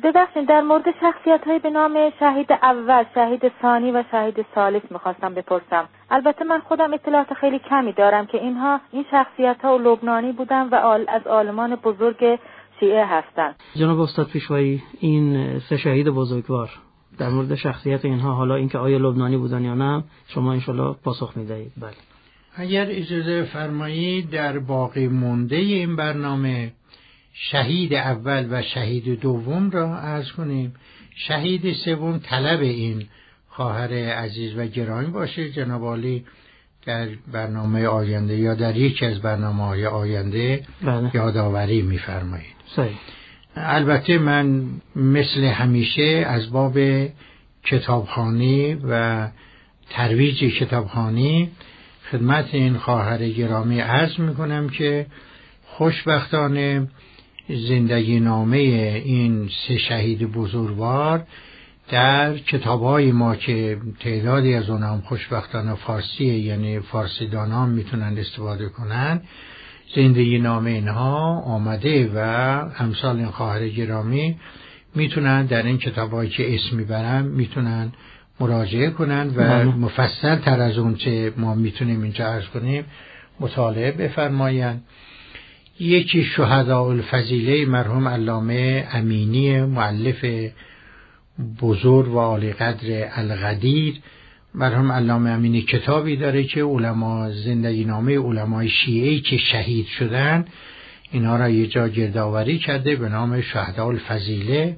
ببخشید، در مورد شخصیت‌های به نام شهید اول، شهید ثانی و شهید ثالث می‌خواستم بپرسم. البته من خودم اطلاعات خیلی کمی دارم که این شخصیت‌ها لبنانی بودن و از عالمان بزرگ شیعه هستند. جناب استاد پیشوایی، این سه شهید بزرگوار در مورد شخصیت اینها، حالا اینکه آیا لبنانی بودن یا نه، شما انشالله پاسخ می‌دهید. بله. اگر اجازه فرمایید در باقی مونده این برنامه شهید اول و شهید دوم را عرض کنیم. شهید سوم طلب این خواهر عزیز و گرامی باشه. جناب عالی در برنامه آینده یا در یکی از برنامه‌های آینده یادآوری می‌فرمایید. صحیح. البته من مثل همیشه از باب کتابخوانی و ترویج کتابخوانی خدمت این خواهر گرامی عرض می‌کنم که خوشبختانه زندگی نامه این سه شهید بزرگوار در کتاب‌های ما که تعدادی از اونها هم خوشبختانه فارسیه، یعنی فارسی دانان میتونن استفاده کنن، زندگی نامه اینها آمده و امثال این خواهر گرامی میتونن در این کتاب‌هایی که اسم میبرن میتونن مراجعه کنن و مفصل تر از اون چه ما میتونیم اینجا عرض کنیم مطالعه بفرمایند. یکی شهداء الفضیله مرحوم علامه امینی، مؤلف بزرگ و عالی قدر القدیر. مرحوم علامه امینی کتابی داره که علما، زندگی نامه علمای شیعه‌ای که شهید شدن اینها را یه جا گردآوری کرده به نام شهداء الفضیله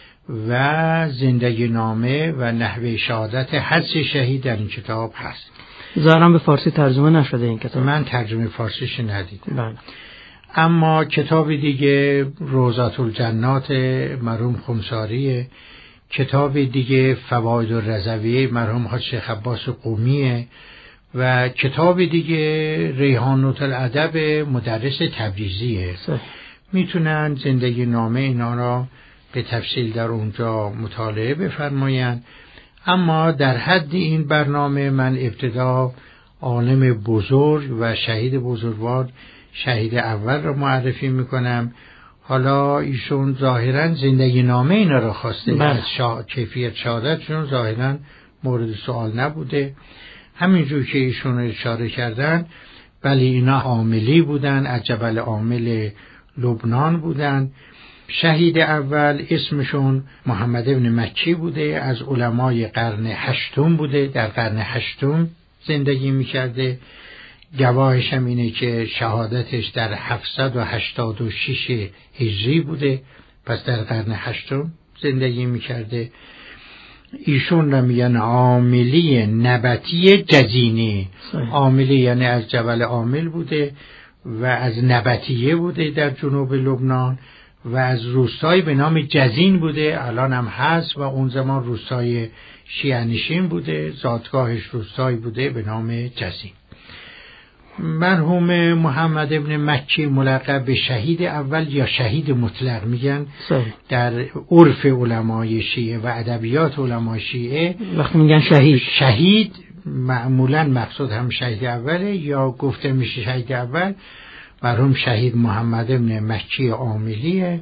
و زندگی نامه و نحوه شهادت هر سه شهید در این کتاب هست. ظاهرا به فارسی ترجمه نشده این کتاب. من ترجمه فارسیش ندیدم. بله. اما کتاب دیگه روضات الجنات مرحوم خمساری، کتاب دیگه فواید الرضویه مرحوم حاج شیخ عباس قمی و کتاب دیگه ریحانة الادب مدرس تبریزیه. میتونن زندگی نامه اینا را به تفصیل در اونجا مطالعه بفرمایند. اما در حد این برنامه من ابتدا عالم بزرگ و شهید بزرگوار شهید اول را معرفی میکنم. حالا ایشون ظاهرا زندگی نامه اینا را خواسته، از کیفیت شهادتشون ظاهرا مورد سوال نبوده. همینجور که ایشون اشاره کردن، ولی اینا عاملی بودن، از جبل عامل لبنان بودن. شهید اول اسمشون محمد ابن مکی بوده، از علمای قرن هشتم بوده، در قرن هشتم زندگی میکرده. گواهش هم اینه که شهادتش در 786 هجری بوده، پس در قرن هشتم زندگی میکرده. ایشون را میگن عاملی نبتی جزینی. عاملی یعنی از جبل عامل بوده و از نبتیه بوده در جنوب لبنان و از روستایی به نام جزین بوده، الان هم هست و اون زمان روستای شیعه‌نشین بوده، زادگاهش روستایی بوده به نام جزین. مرحوم محمد ابن مکی ملقب به شهید اول یا شهید مطلق میگن در عرف علمای شیعه و ادبیات علمای شیعه. وقتی میگن شهید معمولا مقصود هم شهید اوله یا گفته میشه شهید اول. مرحوم شهید محمد ابن مکی عاملیه.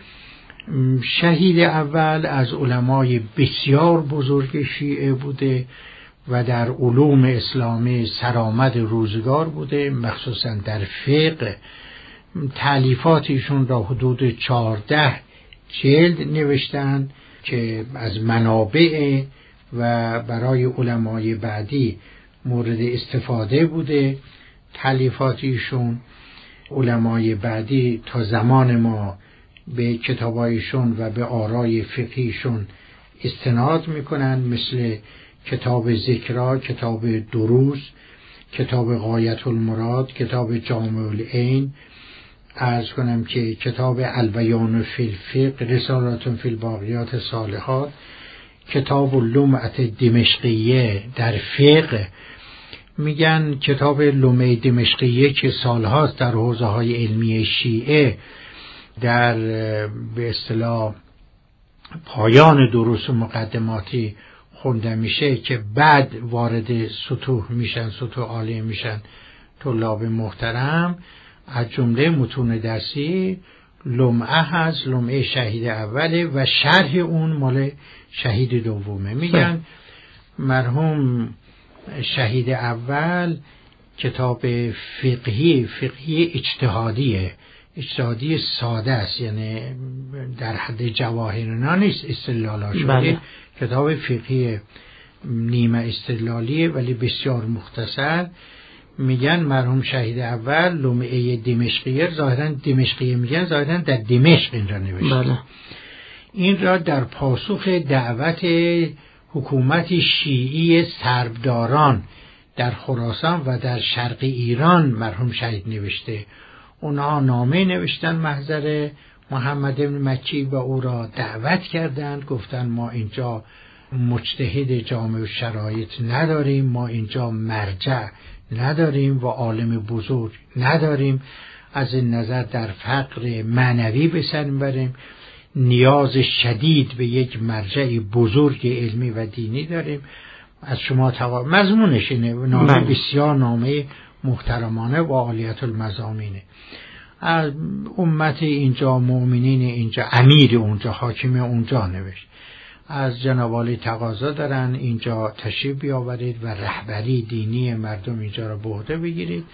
شهید اول از علمای بسیار بزرگ شیعه بوده و در علوم اسلامی سرآمد روزگار بوده، مخصوصا در فقه. تألیفاتشون را حدود 14 جلد نوشتن که از منابع و برای علمای بعدی مورد استفاده بوده. تألیفاتشون علمای بعدی تا زمان ما به کتابایشون و به آرای فقهیشون استناد میکنن، مثل کتاب ذکرا، کتاب دروس، کتاب غایت المراد، کتاب جامع العین. عرض کنم که کتاب البیان فی الفقه، رسالات فی الباقیات الصالحات، کتاب اللمعة دمشقیه در فقه. میگن کتاب لمعه دمشقیه که سالهاست در حوزه های علمی شیعه در به اصطلاح پایان دروس و مقدماتی خونده میشه که بعد وارد سطوح میشن، سطوح عالیه میشن طلاب محترم. از جمله متون درسی لمعه هست، لمعه شهید اوله و شرح اون مال شهید دومه. میگن مرحوم شهید اول کتاب فقهی اجتهادی ساده است، یعنی در حد جواهرنا نیست استدلال شده. بله. کتاب فقهی نیمه استدلالیه ولی بسیار مختصر. میگن مرحوم شهید اول لمعه دمشقیه، ظاهرا دمشقیه میگن، ظاهرا در دمشق این را نوشته. بله. این را در پاسخ دعوت حکومت شیعی سربداران در خراسان و در شرق ایران مرحوم شهید نوشته. اونها نامه نوشتن محضر محمد بن مکی و او را دعوت کردند، گفتند ما اینجا مجتهد جامع شرایط نداریم، ما اینجا مرجع نداریم و عالم بزرگ نداریم، از این نظر در فقر معنوی به سر میبریم، نیاز شدید به یک مرجع بزرگ علمی و دینی داریم، از شما مضمونش اینه. نامه بسیار نامه محترمانه و عالیت المضامینه. از امت اینجا، مؤمنین اینجا، امیر اونجا، حاکم اونجا نوشت، از جناب عالی تقاضا دارن اینجا تشریف بیاورید و رهبری دینی مردم اینجا را به عهده بگیرید.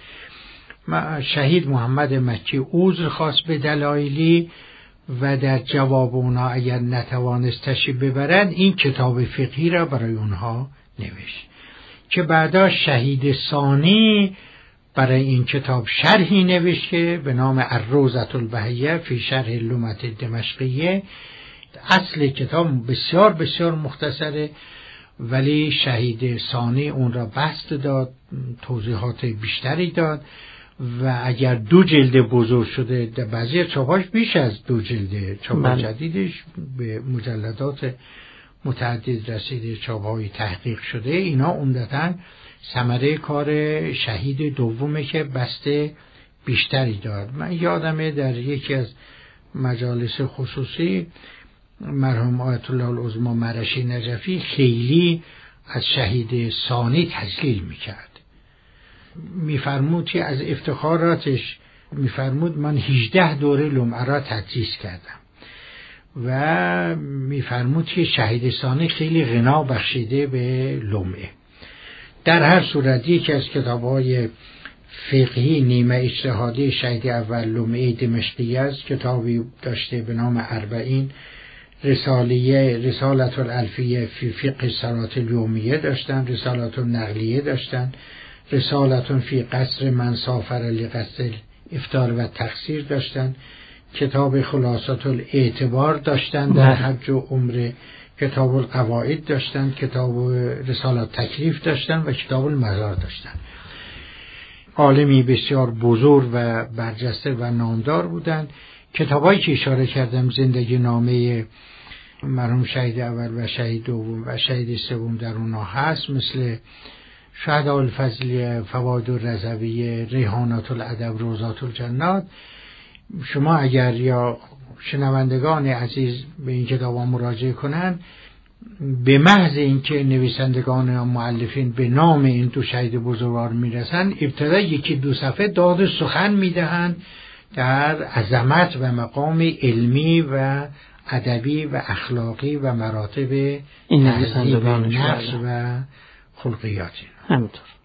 شهید محمد مکی عذر خواست به دلایلی و در جواب اونها اگر نتوانست تشریف ببرند این کتاب فقهی را برای اونها نوشت که بعدا شهید ثانی برای این کتاب شرحی نوشت که به نام الروضة البهیة فی شرح لمعة دمشقیه. اصل کتاب بسیار بسیار مختصره ولی شهید ثانی اون را بسط داد، توضیحات بیشتری داد و اگر 2 جلد بزرگ شده، در بعضی چاپاش بیش از 2 جلده، چاپ جدیدش به مجلدات متعدد رسیده، چاپ‌های تحقیق شده، اینا عمدتاً ثمره کار شهید دومه که بسته بیشتری داد. من یادمه در یکی از مجالس خصوصی مرحوم آیت الله العظمی مرشی نجفی خیلی از شهید ثانی تجلیل میکرد. میفرمود که از افتخاراتش میفرمود من 18 دوره لمعه را تدریس کردم و میفرمود که شهید ثانی خیلی غنا بخشیده به لمعه. در هر صورت یکی از کتاب‌های فقهی نیمه اجتهادی شهید اول لمعه دمشقیه است. کتابی داشته به نام 40، رسالة الالفیه فی فقه صلاة الیومیه داشتن، رسالة النقلیه داشتن، رسالة فی قصر من سافر لقصد افطار و تقصیر داشتن، کتاب خلاصة الاعتبار داشتن در حج و عمره، کتاب القواعد داشتن، کتاب رسالة تکلیف داشتن و کتاب المزار داشتن. عالمی بسیار بزرگ و برجسته و نامدار بودند. کتابایی که اشاره کردم زندگی نامه مرحوم شهید اول و شهید دوم و شهید سوم در اونها هست، مثل شهداء الفضلیه، فواید الرضویه، ریحانات الادب، روضات الجنات. شما اگر یا شنوندگان عزیز به این کتابا مراجعه کنن، به محض اینکه نویسندگان و مؤلفین به نام این 2 شهید بزرگوار میرسن، ابتدا 1-2 صفحه داد سخن میدهند در عظمت و مقام علمی و ادبی و اخلاقی و مراتب این نویسندگان نفس و خلقیات. همینطور.